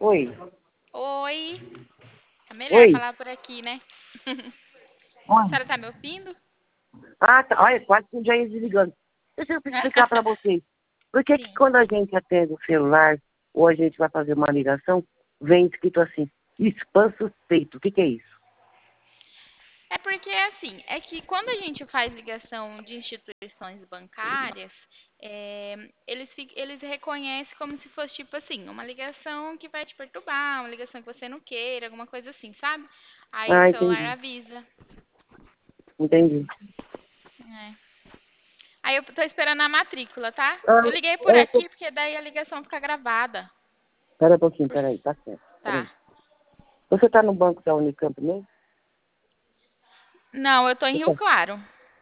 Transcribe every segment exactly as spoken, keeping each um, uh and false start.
Oi. Oi. É melhor Oi. falar por aqui, né? A Oi. senhora tá me ouvindo? Ah, tá. Olha, quase que eu já ia desligando. Deixa eu explicar para vocês. Por que que Sim. quando a gente atende o celular ou a gente vai fazer uma ligação, vem escrito assim, spam suspeito. O que que é isso? É porque, assim, é que quando a gente faz ligação de instituições bancárias, é, eles, fi- eles reconhecem como se fosse, tipo assim, uma ligação que vai te perturbar, uma ligação que você não queira, alguma coisa assim, sabe? Aí o Ah, celular entendi. avisa. Entendi. É. Aí eu tô esperando a matrícula, tá? Ah, Eu liguei por é, tô... aqui porque daí a ligação fica gravada. Pera um pouquinho, Por- peraí, tá certo. Peraí. Tá. Você tá no banco da Unicamp mesmo? Não, eu tô em Rio Então, Claro.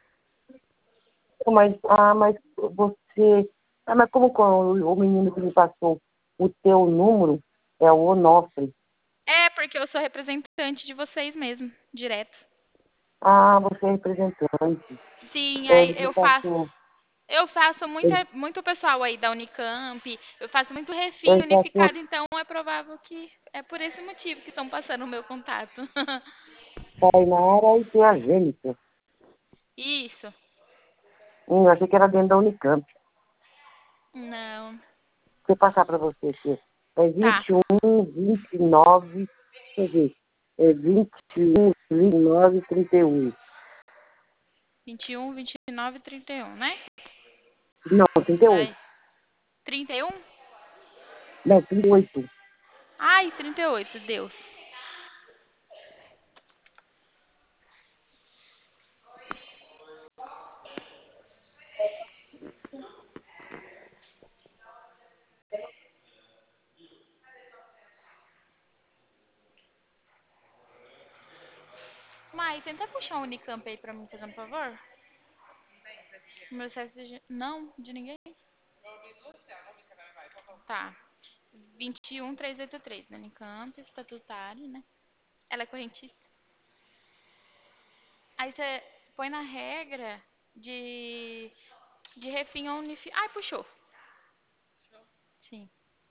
mas, ah, mas você... Ah, mas como com o o menino que me passou o teu número é o Onofre? É, porque eu sou representante de vocês mesmo, direto. Ah, você é representante. Sim, É, aí ele me eu faço, passou. eu faço Ele, muita, muito pessoal aí da Unicamp, eu faço muito refim ele passou unificado, então é provável que é por esse motivo que estão passando o meu contato. Tainara e tem a Gênica. Isso. Hum, eu achei que era dentro da Unicamp. Não. Vou passar para você aqui. É Tá. vinte e um, vinte e nove, quer dizer, é vinte e um, vinte e nove, trinta e um. vinte e um, vinte e nove, trinta e um, né? Não, trinta e oito. Aí. trinta e um? Não, trinta e oito. Ai, trinta e oito, Deus. Mai, tenta puxar o Unicamp aí pra mim, fazendo favor. Meu C S G... Não, de ninguém. Tá. vinte e um, trezentos e oitenta e três, né? Unicamp, estatutário, né? Ela é correntista. Aí você põe na regra de, de refim ou unifi... Ai, puxou. Sim.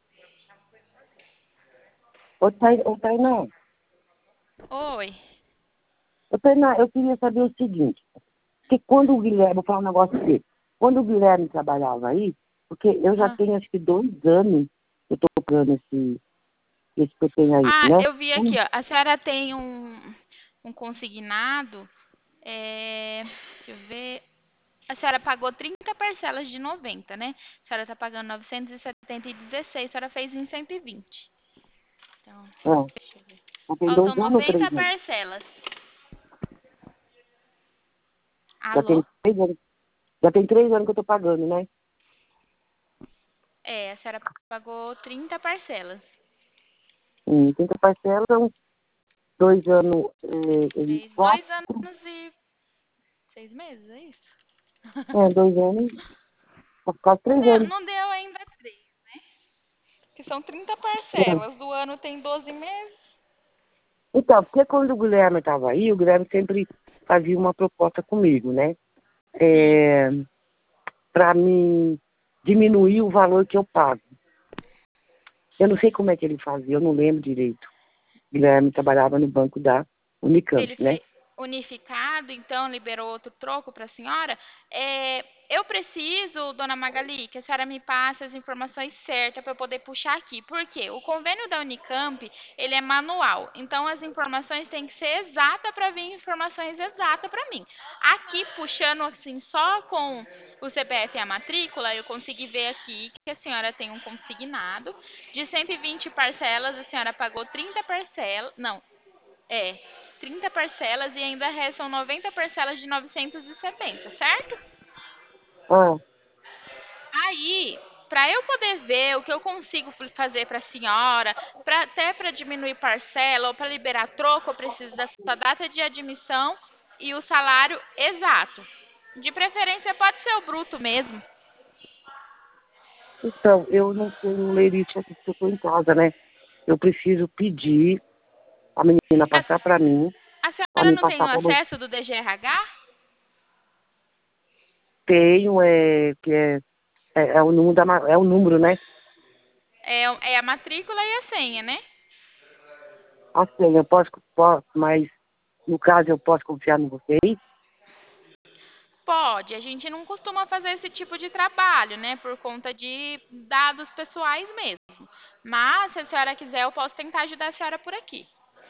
Ô, Tai- ô, Tainá, Oi. ô, Tainá, eu queria saber o seguinte. Que quando o Guilherme, vou falar um negócio dele. Quando o Guilherme trabalhava aí, porque eu já Ah. tenho acho que dois anos que eu tô pagando esse, esse que eu tenho aí, Ah, né? eu vi aqui, Hum, ó. A senhora tem um, um consignado. É... Deixa eu ver. A senhora pagou trinta parcelas de noventa, né? A senhora tá pagando novecentos e setenta e dezesseis. A senhora fez em cento e vinte. Então, É, deixa eu ver. já tem dois Faltam anos ou três noventa anos? parcelas. Já tem Alô? três anos. Já tem três anos que eu tô pagando, né? É, a senhora pagou trinta parcelas. Hum, trinta parcelas, são dois anos é, e Fez quatro, dois anos e seis meses, é isso? é, dois anos, quase Não três deu, anos. não deu ainda três, que são trinta É. parcelas. Do ano tem doze meses. Então, porque quando o Guilherme estava aí, o Guilherme sempre fazia uma proposta comigo, né? Sim. É, para mim diminuir o valor que eu pago. Eu não sei como é que ele fazia, eu não lembro direito. O Guilherme trabalhava no banco da Unicamp, Ele né? fez unificado, então liberou outro troco para a senhora. É, eu preciso, dona Magali, que a senhora me passe as informações certas para eu poder puxar aqui. Por quê? O convênio da Unicamp, ele é manual. Então, as informações têm que ser exatas para vir informações exatas para mim. Aqui, puxando assim, só com o C P F e a matrícula, eu consegui ver aqui que a senhora tem um consignado de cento e vinte parcelas, a senhora pagou trinta parcelas, não, é, trinta parcelas e ainda restam noventa parcelas de novecentos e setenta, certo? Ah, Aí, para eu poder ver o que eu consigo fazer para a senhora, pra, até para diminuir parcela ou para liberar troco, eu preciso da sua data de admissão e o salário exato. De preferência, pode ser o bruto mesmo. então, eu não tenho lerite aqui porque eu estou em casa, né? Eu preciso pedir a menina A, passar para mim, a para senhora mim não tem passar o para você. acesso do D G R H? Tenho, é, que é, é, é o número da, ma- é o número, né? É, é a matrícula e a senha, né? Assim, eu posso, posso, mas no caso eu posso confiar em vocês? Pode, a gente não costuma fazer esse tipo de trabalho, né? Por conta de dados pessoais mesmo. Mas, se a senhora quiser, eu posso tentar ajudar a senhora por aqui.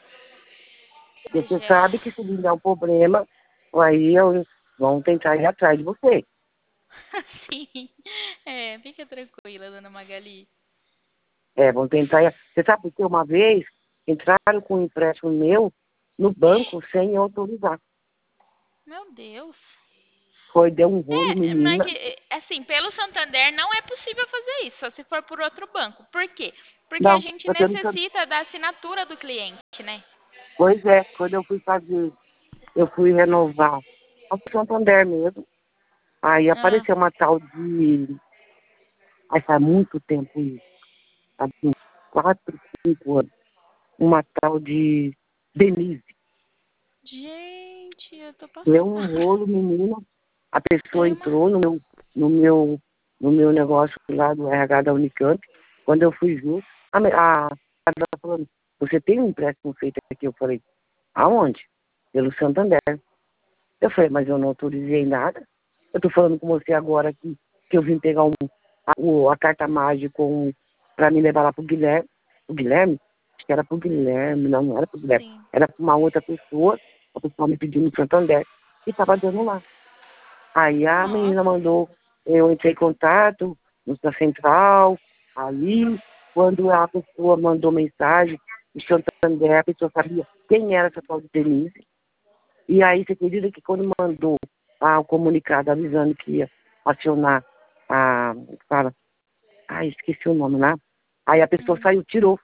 Porque você D G R. sabe que se me der um problema, aí eu vão tentar ir atrás de você. Sim. É, fica tranquila, dona Magali. É, vão tentar ir. Você sabe porque uma vez entraram com um empréstimo meu no banco sem eu autorizar. Meu Deus. Foi, deu um rolo, É, não é menina. que, assim, pelo Santander não é possível fazer isso, só se for por outro banco. Por quê? Porque a Não, gente eu tenho. necessita da assinatura do cliente, né? Pois é, quando eu fui fazer, eu fui renovar a Santander mesmo. Aí Ah, apareceu uma tal de. Aí faz muito tempo isso. Há uns quatro, cinco anos. Uma tal de Denise. gente, eu tô Deu um passada. rolo, menina. A Eu pessoa imagino. entrou no meu, no meu, no meu negócio lá do R H da Unicamp. Quando eu fui ver, a, me- a, a ela falando, você tem um empréstimo feito aqui? Eu falei, aonde? Pelo Santander. Eu falei, mas eu não autorizei nada. Eu tô falando com você agora aqui que eu vim pegar um, a, o- a carta mágica para me levar lá pro Guilherme. O Guilherme? Acho que era pro Guilherme, não, não era pro Guilherme. Sim. Era pra uma outra pessoa, a pessoa me pediu no Santander e estava dando lá. Aí a menina Nossa. mandou, eu entrei em contato na central, aí quando a pessoa mandou mensagem, o Santander, a pessoa sabia quem era essa tal de Denise. E aí você acredita que quando mandou ah, o comunicado avisando que ia acionar a. Fala, ai, esqueci o nome lá. Aí a pessoa Hum. saiu, tirou.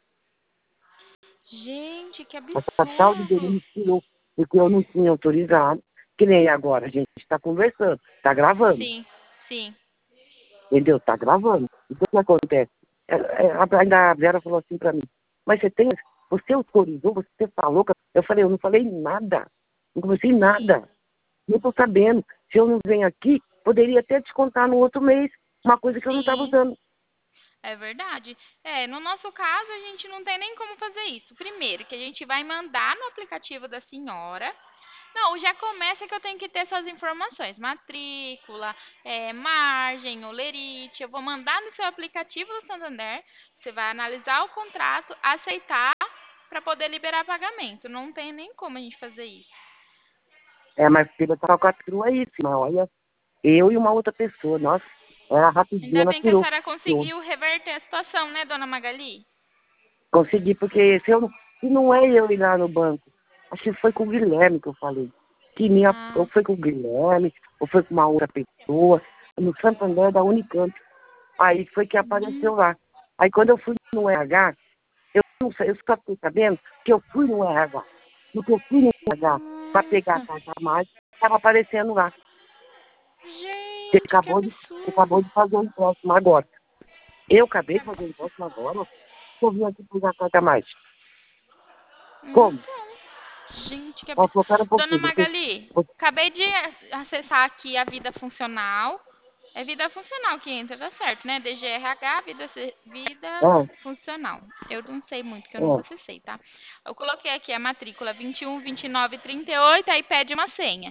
Gente, que Essa tal de absurdo. Denise tirou, porque eu não tinha autorizado. Que nem agora, a gente está conversando, está gravando. Sim, sim. Entendeu? Tá gravando. Então o que acontece? É, é, a- ainda a Vera falou assim pra mim, mas você tem. Você autorizou, você falou. que- Eu falei, eu não falei nada. Não comecei Sim. nada. Não tô sabendo. Se eu não venho aqui, poderia até descontar no outro mês uma coisa que eu não estava Sim. usando. É verdade. É, no nosso caso, a gente não tem nem como fazer isso. Primeiro, que a gente vai mandar no aplicativo da senhora. Não, já começa que eu tenho que ter essas informações. Matrícula, é, margem, olerite. Eu vou mandar no seu aplicativo do Santander. Você vai analisar o contrato, aceitar para poder liberar pagamento. Não tem nem como a gente fazer isso. É, mas teve essa catrua aí, mas olha, eu e uma outra pessoa, nossa, era Ainda rapidinho, ela bem que a tirou. senhora tirou. conseguiu reverter a situação, né, dona Magali? Consegui, porque se, eu, não- se não é eu ir lá no banco, acho que foi com o Guilherme que eu falei. Que minha, ou Ah, foi com o Guilherme, ou foi com uma outra pessoa, no Santander da Unicamp. Aí foi que hum, apareceu lá. Aí quando eu fui no R H, eu não sei, eu só fiquei sabendo que eu fui no R H. No que eu fui no R H para pegar a nossa. carta mágica, estava aparecendo lá. Você Gente, que acabou de, você acabou absurdo. de fazer o empréstimo agora. Eu acabei Que de fazer o absurdo. empréstimo agora, eu vim aqui pegar a carta mágica. Como? Então, gente, que Ó, absurdo. colocaram um Dona pouquinho. Você, Magali, você, acabei de acessar aqui a vida funcional. É vida funcional que entra, tá certo, né? D G R H, vida, se- vida é, funcional. Eu não sei muito, que eu nunca é, acessei, tá? Eu coloquei aqui a matrícula vinte e um, vinte e nove, trinta e oito, aí pede uma senha.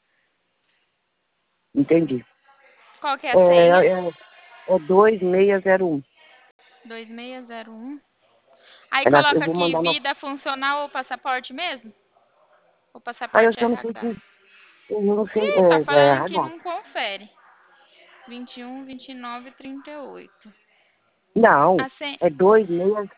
entendi. Qual que é a É, senha? é, é dois seis zero um. dois seis zero um. Aí É na- eu coloca vou aqui mandar na. vida funcional ou passaporte mesmo? O Aí eu passaporte já não sei R H. se. Eu não sei. Ih, tá É, é falando que R H. não confere. vinte e um, vinte e nove, trinta e oito. Não, A sen... é dois seis,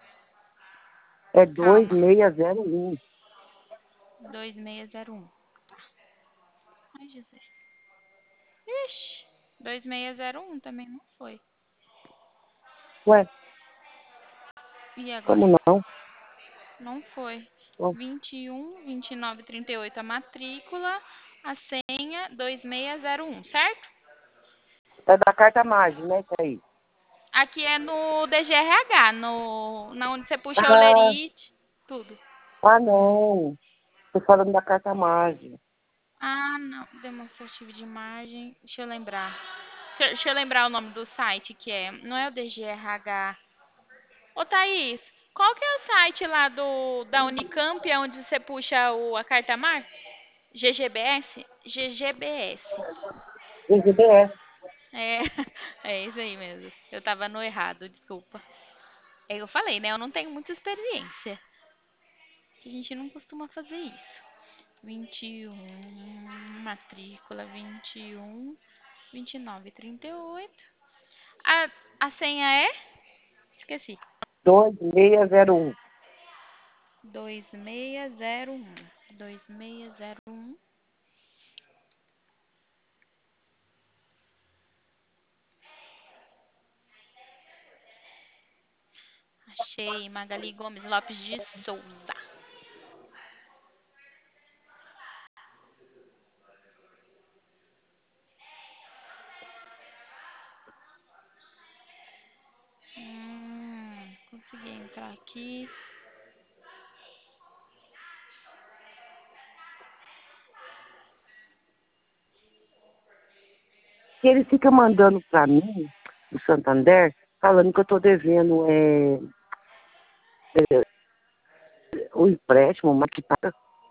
é dois Calma. seis zero um. dois seis zero um. Ai, Jesus. Ixi. dois seis zero um também não foi. Ué, E agora? como não? Não foi. Ó, vinte e um, vinte e nove, trinta e oito a matrícula. A senha dois seis zero um, certo? é da carta mágica, né? Isso aí. Aqui é no D G R H, no, na onde você puxa o Ah, lerite, tudo. ah, não. Tô falando da carta mágica. Ah, não. Demonstrativo de imagem. Deixa eu lembrar. Deixa, deixa eu lembrar o nome do site que é. Não é o D G R H. Ô, Thaís, qual que é o site lá do, da Unicamp, é onde você puxa o, a carta-mar? G G B S? G G B S. O G B S. É, é isso aí mesmo. Eu tava no errado, desculpa. É, eu falei, né? Eu não tenho muita experiência. A gente não costuma fazer isso. vinte e um, matrícula vinte e um, vinte e nove, trinta e oito. A, a senha é? Esqueci. dois seis zero um. dois seis zero um. dois seis zero um. Achei. Magali Gomes Lopes de Souza. Hum, consegui entrar aqui. Que ele fica mandando para mim, do Santander, falando que eu estou devendo é, é, o empréstimo, mas que paga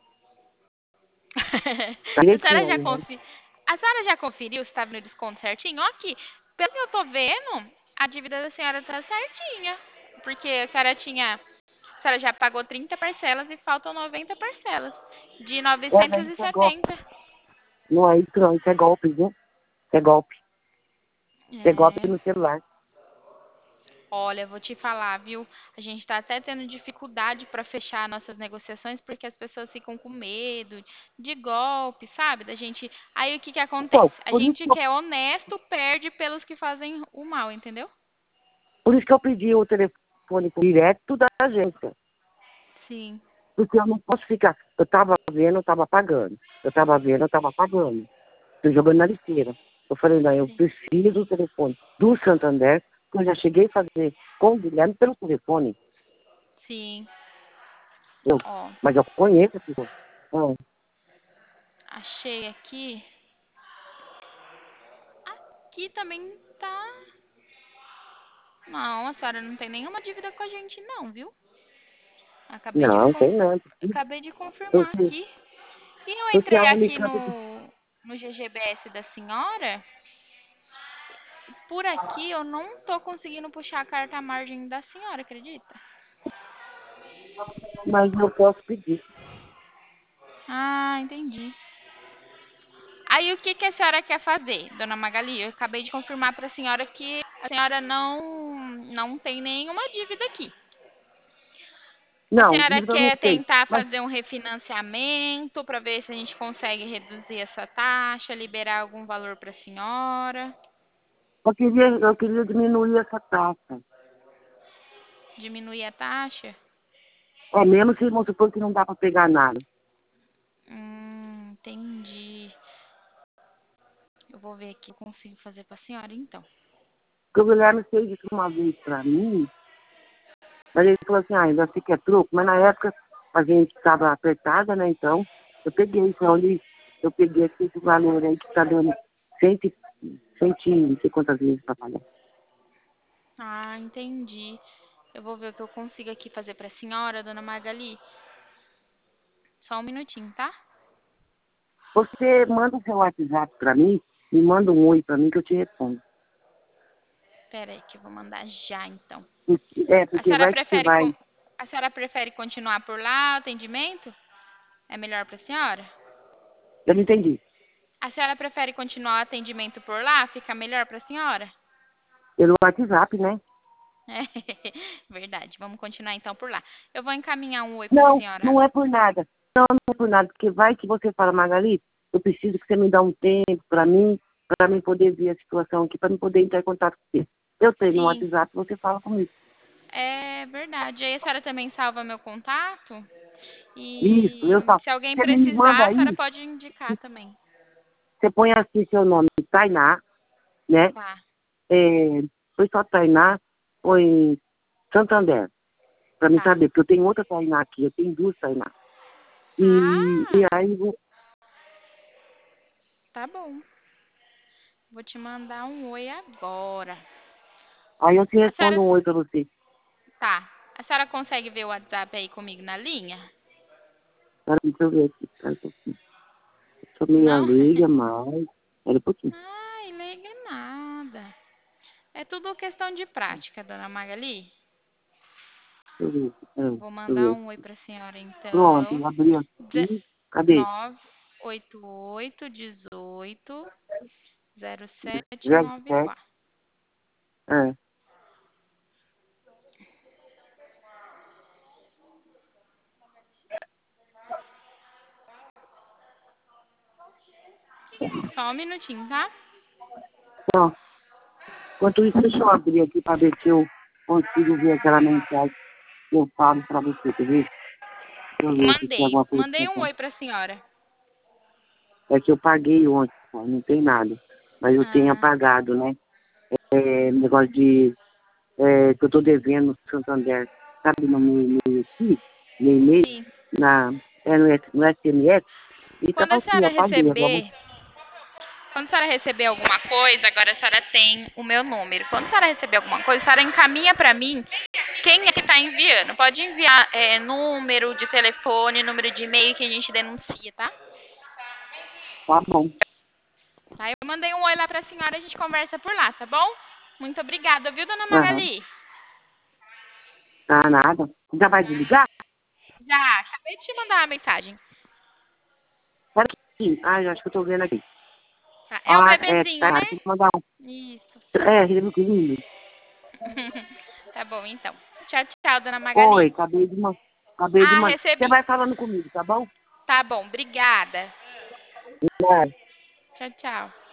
A senhora já direitinho, né? confi... A senhora já conferiu se estava no desconto certinho? Ó, aqui, pelo que eu tô vendo, a dívida da senhora tá certinha. Porque a senhora tinha. A senhora já pagou trinta parcelas e faltam noventa parcelas. De É, mas isso é golpe. novecentos e setenta. Não é isso, não. Isso é golpe, viu? Isso é golpe. Isso é golpe É. no celular. Olha, vou te falar, viu? A gente está até tendo dificuldade para fechar nossas negociações porque as pessoas ficam com medo de golpe, sabe? Da gente. Aí o que que Então, acontece? A por isso gente que eu, que é honesto perde pelos que fazem o mal, entendeu? por isso que eu pedi o telefone direto da agência. Sim, Porque eu não posso ficar. Eu estava vendo, eu estava pagando. Eu estava vendo, eu estava pagando. Estou jogando na lixeira. Eu falei, não, eu sim, preciso do telefone do Santander, que eu já cheguei a fazer com o Guilherme pelo telefone. sim. Eu, Ó, mas eu conheço a pessoa. Ah, achei aqui. Aqui também tá. Não, a senhora não tem nenhuma dívida com a gente, não, viu? Acabei de, não, con- tem não. Acabei de confirmar Porque, aqui. E eu porque entrei a aqui Unicamp. no, no G G B S da senhora. Por aqui eu não tô conseguindo puxar a carta à margem da senhora, acredita? Mas eu posso pedir. Ah, entendi. Aí o que que a senhora quer fazer, dona Magali? Eu acabei de confirmar para a senhora que a senhora não não tem nenhuma dívida aqui. A Não, senhora dívida eu não quer tenho. tentar Mas fazer um refinanciamento para ver se a gente consegue reduzir essa taxa, liberar algum valor para a senhora, eu queria, eu queria diminuir essa taxa. diminuir a taxa? É mesmo se vamos supor que não dá para pegar nada. Hum, entendi. Eu vou ver aqui o que eu consigo fazer para a senhora então. Porque o Guilherme fez isso uma vez para mim, mas ele falou assim, ah, ainda fica é truco. Mas na época a gente estava apertada, né? Então eu peguei, então ele, eu peguei aqui esse valor aí que está dando cento, cento, não sei quantas vezes para pagar. Ah, entendi. Eu vou ver o que eu consigo aqui fazer para a senhora, dona Magali. Só um minutinho, tá? Você manda o seu WhatsApp para mim, me manda um oi para mim que eu te respondo. Pera aí que eu vou mandar já então. Porque- É, A porque senhora vai que você prefere vai. com- a senhora prefere continuar por lá, o atendimento? É melhor para a senhora? Eu não entendi. A senhora prefere continuar o atendimento por lá? Fica melhor para a senhora? Pelo WhatsApp, né? É, verdade. Vamos continuar então por lá. Eu vou encaminhar um oi para a Não, senhora. não é por nada. Não, não é por nada. Porque vai que você fala, Magali, eu preciso que você me dê um tempo para mim, para mim poder ver a situação aqui, para mim poder entrar em contato com você. Eu tenho no Sim, WhatsApp, você fala comigo. é verdade. Aí a senhora também salva meu contato? Isso, eu E falo. se alguém Você me manda precisar, a senhora aí, pode indicar também. você põe assim seu nome, Tainá, né? Tá. É, foi só Tainá, foi Santander, para mim Tá. saber, porque eu tenho outra Tainá aqui, eu tenho duas Tainá. E, e Ah, aí vo- tá bom. Vou te mandar um oi agora. aí eu te A senhora. respondo um oi para você. Tá. A senhora consegue ver o WhatsApp aí comigo na linha? Espera, deixa eu ver aqui. Espera um pouquinho. Eu sou meio Não? leiga, mas... Espera um pouquinho. Ai, leiga nada. É tudo questão de prática, dona Magali. Deixa eu ver. Espera, Vou deixa eu mandar ver. um oi pra senhora, Pronto, então. eu abri aqui. Cadê? nove oito oito dezoito zero sete zero nove sete. quatro. É. Só um minutinho, tá? Então, enquanto isso, deixa eu abrir aqui para ver se eu consigo ver aquela mensagem que eu falo para você, quer ver? Deixa eu ver se tem Mandei. alguma coisa Mandei pra um cá. oi pra senhora. É que eu paguei ontem, só, não tem nada. Mas eu tenho Ah, apagado, né? É, negócio de... É, que eu tô devendo no Santander, sabe, no meu e-mail aqui, no e-mail, sim. na, é, no, S- no S M S, e Quando tava a aqui, eu senhora apaguei agora. receber, quando a senhora receber alguma coisa, agora a senhora tem o meu número. Quando a senhora receber alguma coisa, a senhora encaminha pra mim quem é que tá enviando. Pode enviar é, número de telefone, número de e-mail que a gente denuncia, tá? Tá bom. Tá? Eu mandei um oi lá pra senhora, a gente conversa por lá, tá bom? Muito obrigada, viu, dona Aham. Magali? Tá nada. Já vai desligar? Já, acabei de te mandar uma mensagem. Pera aqui. Ah, eu acho que eu tô vendo aqui. Tá? É um Ah, é, bebezinho, tá. né? Deixa eu mandar um. Isso. É, Rio Grande. Tá bom, então. Tchau, tchau, dona Oi, Magali. acabei de mandar. Acabei de Ah, mandar. Você recebi. vai falando comigo, tá bom? Tá bom, obrigada. Vai. Tchau, tchau.